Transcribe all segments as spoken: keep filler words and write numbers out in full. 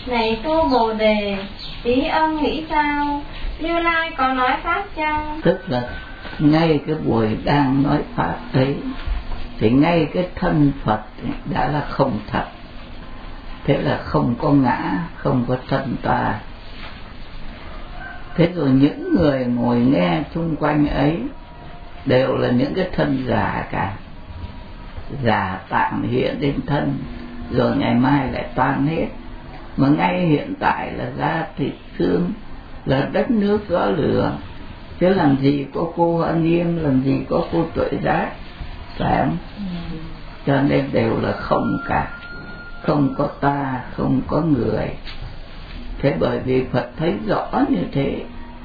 Này tu Bồ Đề, ý ông nghĩ sao? Như Lai có nói pháp chăng? Tức là ngay cái buổi đang nói pháp ấy thì ngay cái thân Phật đã là không thật. Thế là không có ngã, không có thân ta. Thế rồi những người ngồi nghe chung quanh ấy đều là những cái thân giả cả. Giả tạm hiện đến thân, rồi ngày mai lại tan hết. Mà ngay hiện tại là da thịt xương, là đất nước gió lửa. Chứ làm gì có cô An Nghiêm, làm gì có cô Tuệ Giác, phải không? Cho nên đều là không cả. Không có ta, không có người. Thế bởi vì Phật thấy rõ như thế,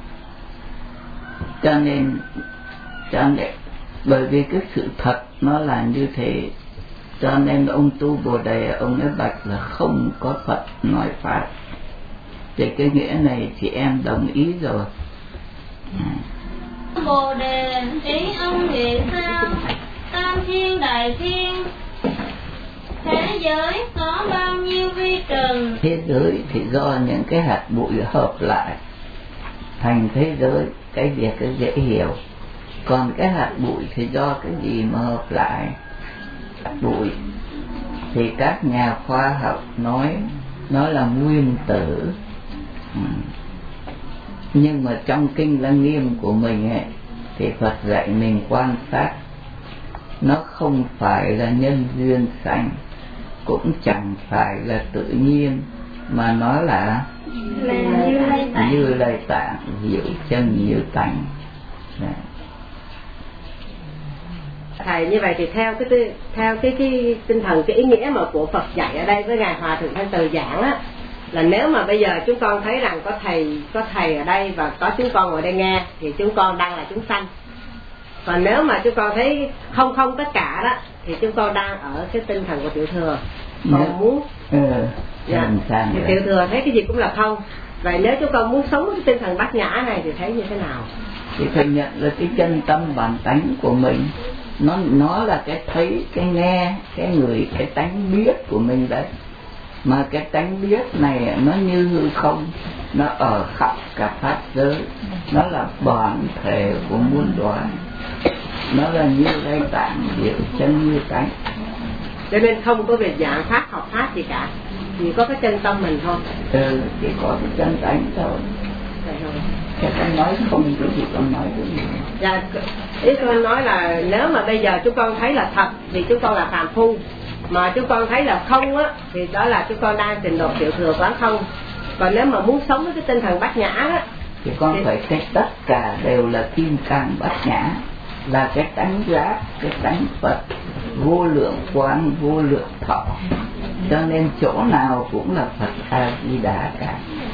cho nên cho nên bởi vì cái sự thật nó là như thế, cho nên ông tu Bồ Đề ông ấy bạch là không có Phật nói pháp. Thì cái nghĩa này chị em đồng ý rồi. Bồ Đề, ý ông nghĩ sao? Tam thiên đại thiên, thế giới có bao nhiêu vi trần? Thế giới thì do những cái hạt bụi hợp lại thành thế giới, cái việc cái dễ hiểu. Còn cái hạt bụi thì do cái gì mà hợp lại? Hạt bụi thì các nhà khoa học nói nó là nguyên tử. Ừ. Nhưng mà trong kinh Lăng Nghiêm của mình ấy, thì Phật dạy mình quan sát, nó không phải là nhân duyên sanh, cũng chẳng phải là tự nhiên, mà nó là Như Lai Tạng, diệu chân như tánh. Thầy, như vậy thì theo cái theo cái cái tinh thần, cái ý nghĩa mà của Phật dạy ở đây với ngài Hòa thượng Thanh Từ giảng á, là nếu mà bây giờ chúng con thấy rằng có thầy có thầy ở đây và có chúng con ngồi đây nghe thì chúng con đang là chúng sanh. Còn nếu mà chúng con thấy không không tất cả đó thì chúng con đang ở cái tinh thần của tiểu thừa. Còn yeah. muốn ừ. dạ, thì tiểu thừa thấy cái gì cũng là không. Vậy nếu chúng con muốn sống với cái tinh thần bát nhã này thì thấy như thế nào? Thì phải nhận là cái chân tâm bản tánh của mình, nó nó là cái thấy, cái nghe, cái người, cái tánh biết của mình đấy. Mà cái tánh biết này nó như hư không, nó ở khắp cả pháp giới, nó là bản thể của muôn loài, nó là Như Lai Tạng, diệu chân như tánh. Cho nên không có việc dạng pháp học pháp gì cả, chỉ có cái chân tâm mình thôi. Ừ, chỉ có cái chân tánh thôi. Cái con nói không cái gì con nói cái gì. Dạ, ý con nói là nếu mà bây giờ chúng con thấy là thật thì chúng con là phàm phu, mà chúng con thấy là không á thì đó là chúng con đang trình độ tiểu thừa quán không. Còn nếu mà muốn sống với cái tinh thần bát nhã đó thì con thì... phải thấy tất cả đều là kim cang bát nhã, là cái tánh giác, cái tánh Phật, vô lượng quán, vô lượng thọ. Cho nên chỗ nào cũng là Phật A Di Đà cả.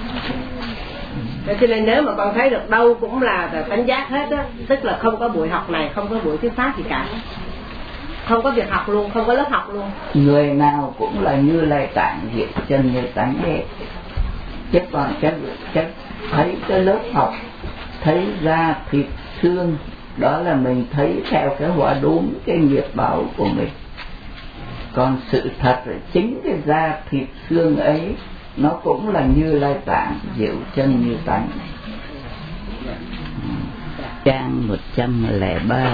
Cho nên nếu mà con thấy được đâu cũng là tánh giác hết á, tức là không có buổi học này, không có buổi thuyết pháp gì cả, không có việc học luôn, không có lớp học luôn. Người nào cũng là Như Lai Tạng, diệu chân như tánh hết. Chứ còn chắc, chắc thấy cái lớp học, thấy da thịt xương, đó là mình thấy theo cái hóa đốm, cái nghiệp báo của mình. Còn sự thật là chính cái da thịt xương ấy, nó cũng là Như Lai Tạng, diệu chân như tánh. Trang một trăm lẻ ba,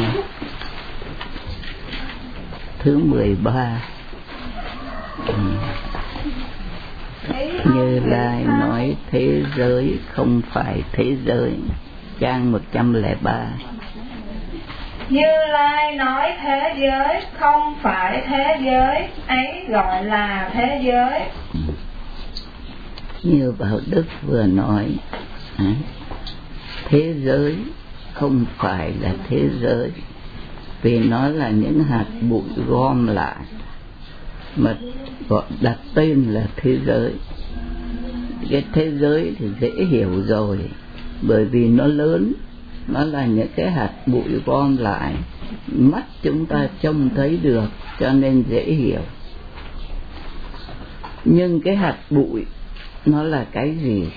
thứ mười ba. Như Lai nói thế giới không phải thế giới. Trang một trăm lẻ ba. Như Lai nói thế giới không phải thế giới, ấy gọi là thế giới. Như Bảo Đức vừa nói, thế giới không phải là thế giới, vì nó là những hạt bụi gom lại mà gọi đặt tên là thế giới. Cái thế giới thì dễ hiểu rồi, bởi vì nó lớn, nó là những cái hạt bụi gom lại, mắt chúng ta trông thấy được, cho nên dễ hiểu. Nhưng cái hạt bụi nó là cái gì?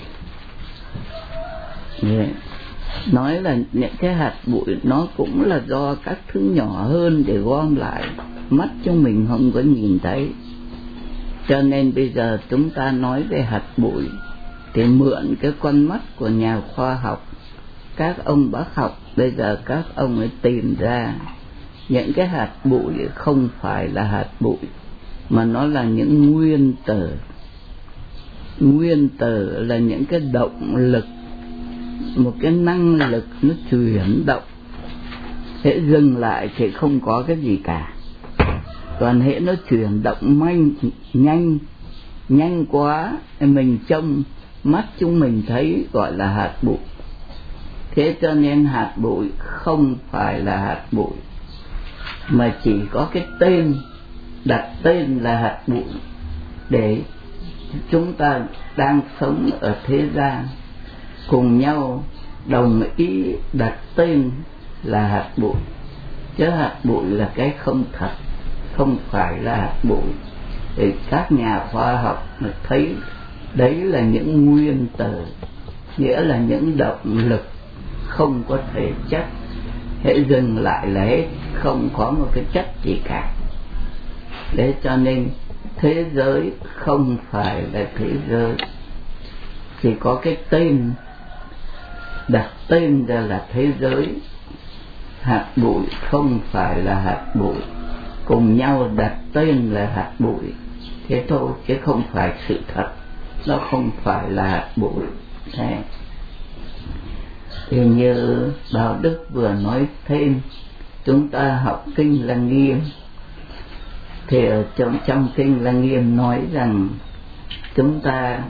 Yeah. Nói là những cái hạt bụi nó cũng là do các thứ nhỏ hơn để gom lại, mắt chúng mình không có nhìn thấy. Cho nên bây giờ chúng ta nói về hạt bụi thì mượn cái con mắt của nhà khoa học, các ông bác học bây giờ các ông ấy tìm ra những cái hạt bụi không phải là hạt bụi, mà nó là những nguyên tử. Nguyên tử là những cái động lực, một cái năng lực nó chuyển động. Hễ dừng lại thì không có cái gì cả. Còn hễ nó chuyển động nhanh, nhanh, nhanh quá, mình trông mắt chúng mình thấy gọi là hạt bụi. Thế cho nên hạt bụi không phải là hạt bụi, mà chỉ có cái tên, đặt tên là hạt bụi để chúng ta đang sống ở thế gian cùng nhau đồng ý đặt tên là hạt bụi. Chứ hạt bụi là cái không thật, không phải là hạt bụi. Thì các nhà khoa học thấy đấy là những nguyên tử, nghĩa là những động lực không có thể chất. Hễ dừng lại là hết, không có một cái chất gì cả. Thế cho nên thế giới không phải là thế giới, chỉ có cái tên, đặt tên ra là thế giới. Hạt bụi không phải là hạt bụi, cùng nhau đặt tên là hạt bụi, thế thôi, chứ không phải sự thật. Nó không phải là hạt bụi. Thế thì như Đạo Đức vừa nói thêm, chúng ta học kinh Lăng Nghiêm, thì ở trong, trong kinh Lăng Nghiêm nói rằng chúng ta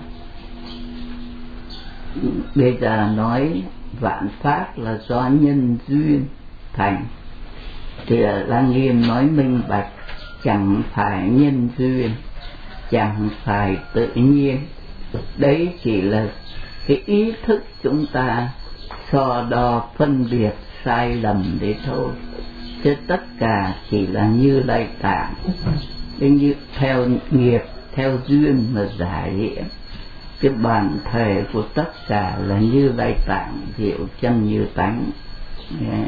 bây giờ nói vạn pháp là do nhân duyên thành, thì ở Lăng Nghiêm nói minh bạch, chẳng phải nhân duyên, chẳng phải tự nhiên. Đấy chỉ là cái ý thức chúng ta so đo phân biệt sai lầm đấy thôi, chứ tất cả chỉ là Như Lai Tạng. Như theo nghiệp, theo duyên mà giải nghĩa, cái bản thể của tất cả là Như Lai Tạng, diệu chân như tánh. Yeah.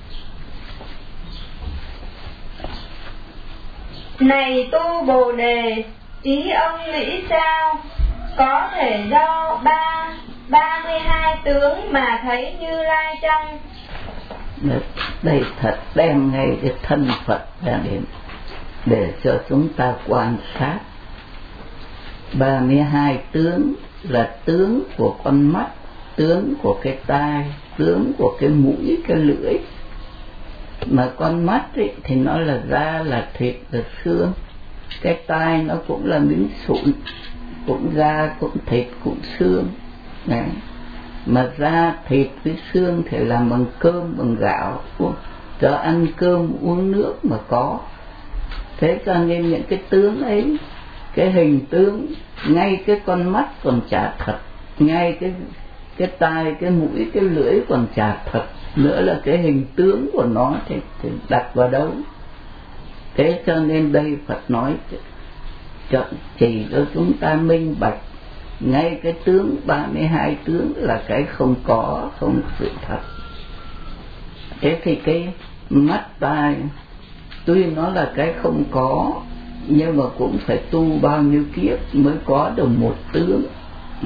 Này Tu Bồ Đề, ý ông nghĩ sao? Có thể do ba ba mươi hai tướng mà thấy Như Lai chăng? Đây thật đem ngay cái thân Phật ra đến để cho chúng ta quan sát. Ba mươi hai tướng là tướng của con mắt, tướng của cái tai, tướng của cái mũi, cái lưỡi. Mà con mắt ấy, thì nó là da, là thịt, là xương. Cái tai nó cũng là miếng sụn, cũng da, cũng thịt, cũng xương. Đấy. Mà da, thịt với xương thì làm bằng cơm, bằng gạo, cho ăn cơm uống nước mà có. Thế cho nên những cái tướng ấy, cái hình tướng, ngay cái con mắt còn chả thật, ngay cái cái tai, cái mũi, cái lưỡi còn chả thật, nữa là cái hình tướng của nó thì, thì đặt vào đâu. Thế cho nên đây Phật nói cho, chỉ cho chúng ta minh bạch, ngay cái tướng ba mươi hai tướng là cái không có, không sự thật. Thế thì cái mắt tai tuy nó là cái không có, nhưng mà cũng phải tu bao nhiêu kiếp mới có được một tướng. Ừ.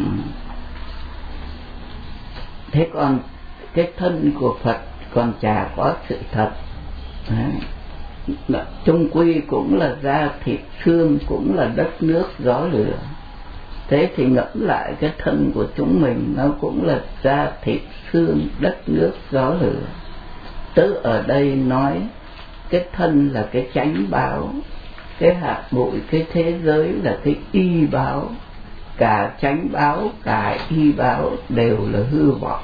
Thế còn cái thân của Phật còn chả có sự thật. Đấy. Chung quy cũng là da thịt xương, cũng là đất nước gió lửa. Thế thì ngẫm lại cái thân của chúng mình, nó cũng là da thịt xương, đất nước gió lửa. Tức ở đây nói cái thân là cái chánh báo, cái hạt bụi, cái thế giới là cái y báo. Cả chánh báo, cả y báo đều là hư vọng.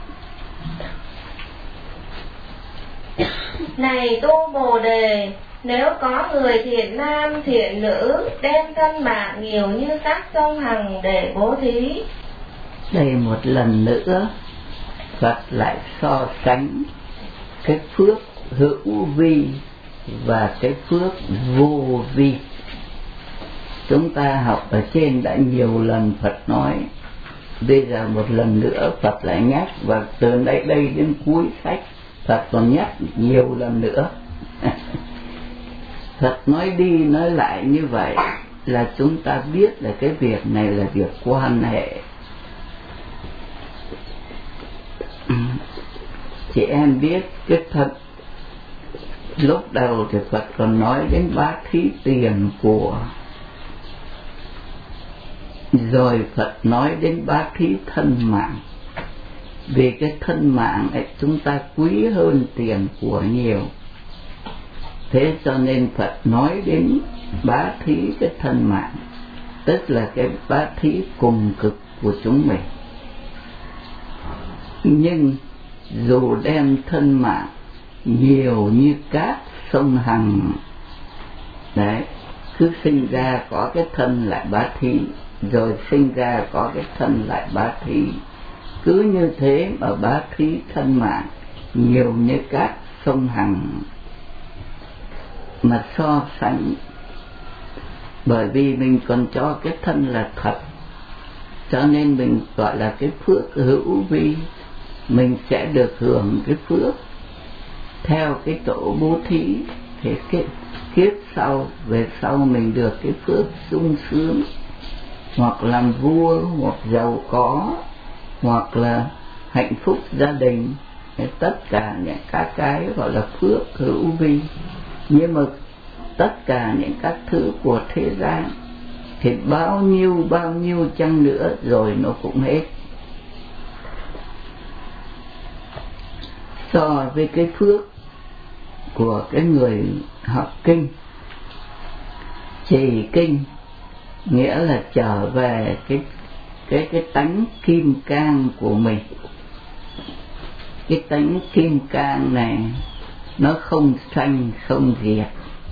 Này Tu Bồ Đề, nếu có người thiện nam thiện nữ đem thân mạng nhiều như các sông Hằng để bố thí. Đây một lần nữa Phật lại so sánh cái phước hữu vi và cái phước vô vi. Chúng ta học ở trên đã nhiều lần Phật nói, bây giờ một lần nữa Phật lại nhắc, và từ đây đây đến cuối sách Phật còn nhắc nhiều lần nữa. Phật nói đi nói lại như vậy là chúng ta biết là cái việc này là việc quan hệ. Chị em biết cái thật, lúc đầu thì Phật còn nói đến bá thí tiền của, rồi Phật nói đến bá thí thân mạng. Vì cái thân mạng ấy chúng ta quý hơn tiền của nhiều, thế cho nên Phật nói đến bá thí cái thân mạng, tức là cái bá thí cùng cực của chúng mình. Nhưng dù đem thân mạng nhiều như cát sông Hằng, đấy, cứ sinh ra có cái thân lại bá thí, rồi sinh ra có cái thân lại bá thí, cứ như thế mà bá thí thân mạng nhiều như cát sông Hằng mà so sánh. Bởi vì mình còn cho cái thân là thật, cho nên mình gọi là cái phước hữu vi, mình sẽ được hưởng cái phước theo cái chỗ bố thí. Thế kiếp, kiếp sau, về sau mình được cái phước sung sướng, hoặc làm vua, hoặc giàu có, hoặc là hạnh phúc gia đình, tất cả những các cái gọi là phước hữu vi. Nhưng mà tất cả những các thứ của thế gian thì bao nhiêu bao nhiêu chăng nữa rồi nó cũng hết. So với cái phước của cái người học kinh, trì kinh, nghĩa là trở về cái cái cái tánh kim cang của mình. Cái tánh kim cang này nó không sanh không diệt.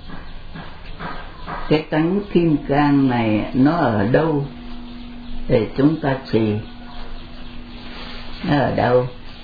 Cái tánh kim cang này nó ở đâu để chúng ta trì? Nó ở đâu?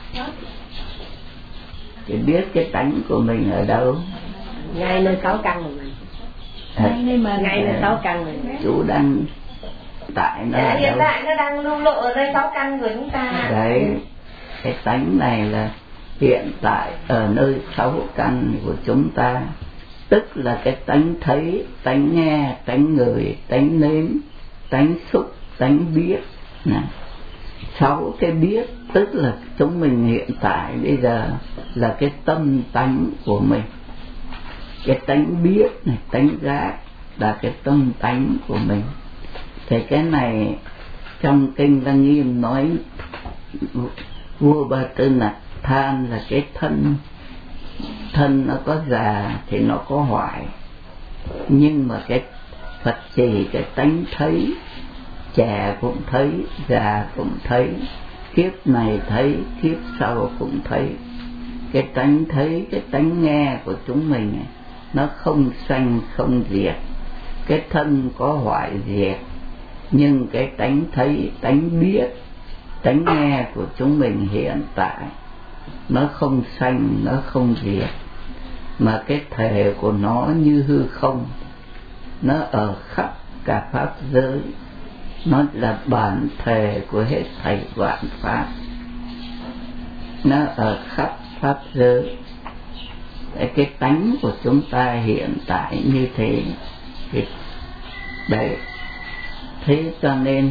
Thì biết cái tánh của mình ở đâu? Ngay nơi sáu căn của mình. À, ngay nơi, ngay nơi sáu căn mình. Chú đang tại nó dạ, ở hiện đâu? tại nó đang lưu lộ ở nơi sáu căn của chúng ta. Đấy, cái tánh này là hiện tại ở nơi sáu căn của chúng ta, tức là cái tánh thấy, tánh nghe, tánh ngửi, tánh nếm, tánh xúc, tánh biết này. Sáu cái biết tức là chúng mình hiện tại bây giờ là cái tâm tánh của mình. Cái tánh biết này, tánh giác là cái tâm tánh của mình. Thì cái này trong kinh Lăng Nghiêm nói vua Ba Tư Nặc than là cái thân, thân nó có già thì nó có hoại, nhưng mà cái Phật trì cái tánh thấy, trẻ cũng thấy, già cũng thấy, kiếp này thấy, kiếp sau cũng thấy. Cái tánh thấy, cái tánh nghe của chúng mình nó không sanh không diệt. Cái thân có hoại diệt, nhưng cái tánh thấy, tánh biết, tánh nghe của chúng mình hiện tại nó không sanh, nó không diệt, mà cái thể của nó như hư không, nó ở khắp cả pháp giới, nó là bản thể của hết thảy vạn pháp, nó ở khắp pháp giới. Cái tánh của chúng ta hiện tại như thế thì đấy, thế cho nên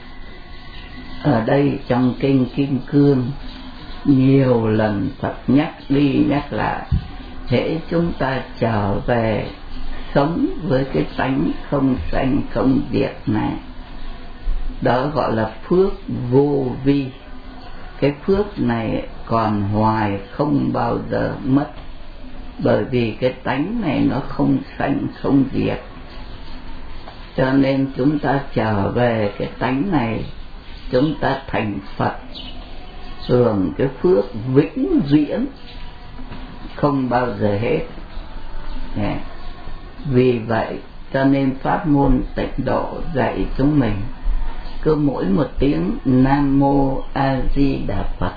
ở đây trong kinh Kim Cương nhiều lần Phật nhắc đi nhắc lại, hễ chúng ta trở về sống với cái tánh không sanh không diệt này, đó gọi là phước vô vi. Cái phước này còn hoài không bao giờ mất, bởi vì cái tánh này nó không sanh không diệt. Cho nên chúng ta trở về cái tánh này, chúng ta thành Phật, hưởng cái phước vĩnh viễn không bao giờ hết. Vì vậy cho nên pháp môn Tịnh Độ dạy chúng mình cứ mỗi một tiếng Nam Mô A Di Đà Phật.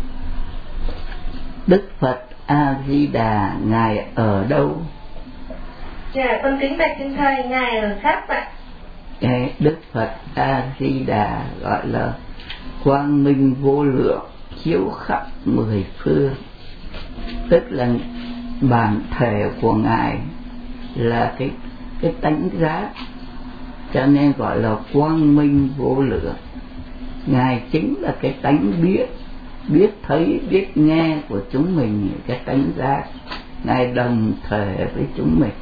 Đức Phật A Di Đà ngài ở đâu? Dạ, con kính bạch xin thầy, ngài ở khắp ạ. Cái Đức Phật A Di Đà gọi là quang minh vô lượng, chiếu khắp mười phương, tức là bản thể của ngài là cái cái tánh giác, cho nên gọi là quang minh vô lượng. Ngài chính là cái tánh biết, biết thấy, biết nghe của chúng mình, cái tánh giác. Ngài đồng thể với chúng mình.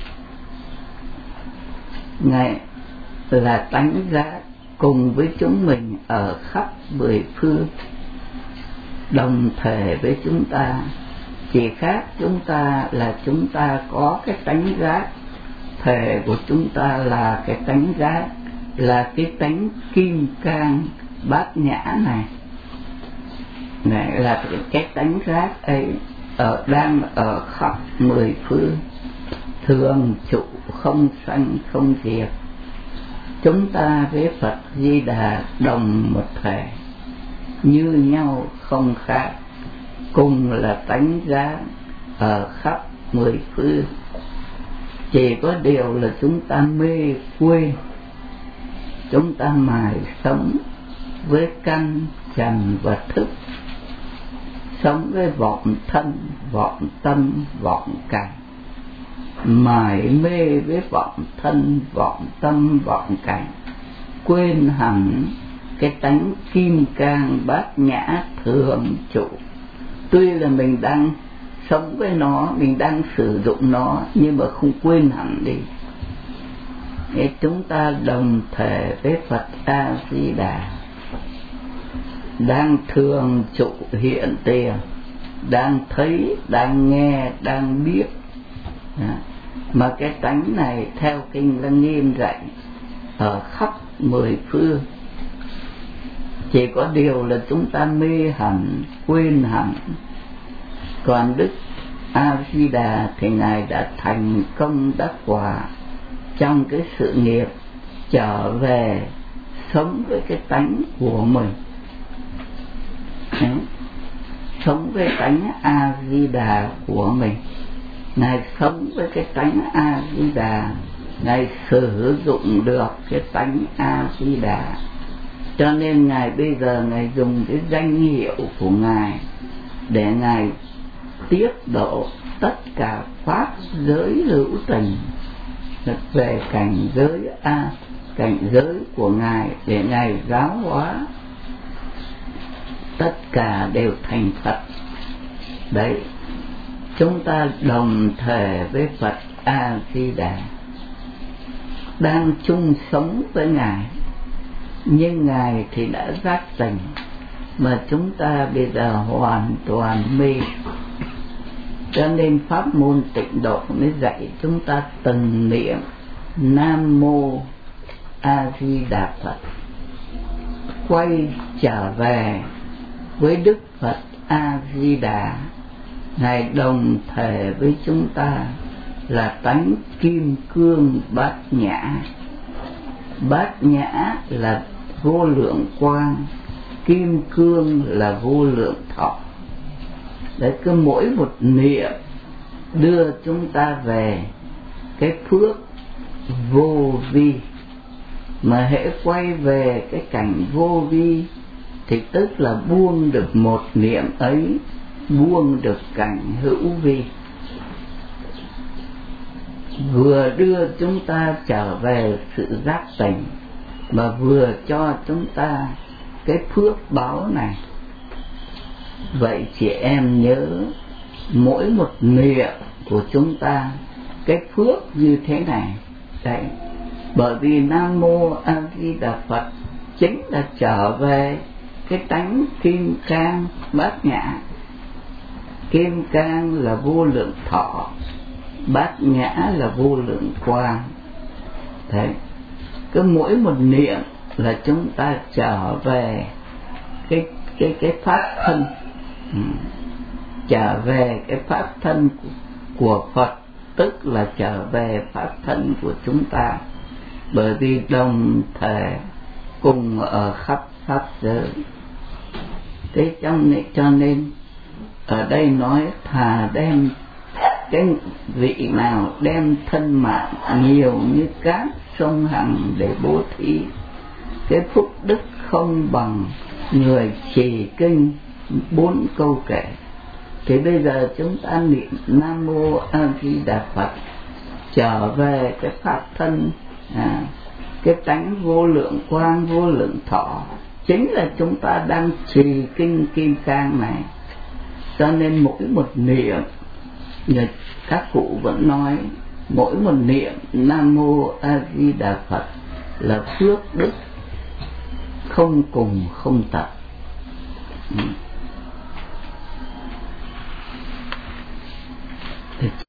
Ngài là tánh giác cùng với chúng mình ở khắp mười phương, đồng thể với chúng ta. Chỉ khác chúng ta là chúng ta có cái tánh giác, thể của chúng ta là cái tánh giác, là cái tánh kim cang bát nhã này. Này là cái, cái tánh giác ấy ở đang ở khắp mười phương, thường trụ không sanh không diệt. Chúng ta với Phật Di Đà đồng một thể, như nhau không khác, cùng là tánh giác ở khắp mười phương. Chỉ có điều là chúng ta mê quên, chúng ta mải sống với căn trần và thức, sống với vọng thân, vọng tâm, vọng cảnh, mải mê với vọng thân, vọng tâm, vọng cảnh, quên hẳn cái tánh kim cang bát nhã thường trụ. Tuy là mình đang sống với nó, mình đang sử dụng nó, nhưng mà không quên hẳn đi. Thế chúng ta đồng thể với Phật A Di Đà, đang thường trụ hiện tiền, đang thấy, đang nghe, đang biết. À, mà cái tánh này theo kinh Lăng Nghiêm dạy ở khắp mười phương. Chỉ có điều là chúng ta mê hẳn, quên hẳn. Còn Đức A Di Đà thì Ngài đã thành công đắc quả trong cái sự nghiệp trở về sống với cái tánh của mình. Đấy. Sống với tánh A Di Đà của mình. Ngài sống với cái tánh A Di Đà, Ngài sử dụng được cái tánh A Di Đà. Cho nên Ngài bây giờ Ngài dùng cái danh hiệu của Ngài để Ngài tiếp độ tất cả pháp giới hữu tình về cảnh giới A, cảnh giới của Ngài, để Ngài giáo hóa tất cả đều thành Phật. Đấy, chúng ta đồng thể với Phật A Di Đà, đang chung sống với Ngài, nhưng Ngài thì đã giác tỉnh, mà chúng ta bây giờ hoàn toàn mê. Cho nên pháp môn Tịnh Độ mới dạy chúng ta từng niệm Nam Mô A Di Đà Phật, quay trở về với Đức Phật A Di Đà. Ngài đồng thể với chúng ta là tánh kim cương bát nhã. Bát nhã là vô lượng quang, kim cương là vô lượng thọ. Đấy, cứ mỗi một niệm đưa chúng ta về cái phước vô vi. Mà hễ quay về cái cảnh vô vi thì tức là buông được một niệm ấy, buông được cảnh hữu vi, vừa đưa chúng ta trở về sự giác tỉnh, mà vừa cho chúng ta cái phước báo này. Vậy chị em nhớ, mỗi một niệm của chúng ta cái phước như thế này. Đấy, bởi vì Nam Mô A Di Đà Phật chính là trở về cái tánh kim cang bát nhã. Kim cang là vô lượng thọ, bát nhã là vô lượng quang. Đấy, cứ mỗi một niệm là chúng ta trở về cái cái cái pháp thân, ừ. trở về cái pháp thân của, của Phật, tức là trở về pháp thân của chúng ta, bởi vì đồng thể cùng ở khắp pháp giới. Thế trong này cho nên ở đây nói thà đem cái vị nào đem thân mạng nhiều như cát sông Hằng để bố thí, cái phúc đức không bằng người trì kinh bốn câu kệ. Thì bây giờ chúng ta niệm Nam Mô A Di Đà Phật, trở về cái pháp thân, à, cái tánh vô lượng quang vô lượng thọ chính là chúng ta đang trì kinh Kim Cang này. Cho nên mỗi một niệm, như các cụ vẫn nói, mỗi một niệm Nam Mô A Di Đà Phật là phước đức không cùng không tận. Ừ.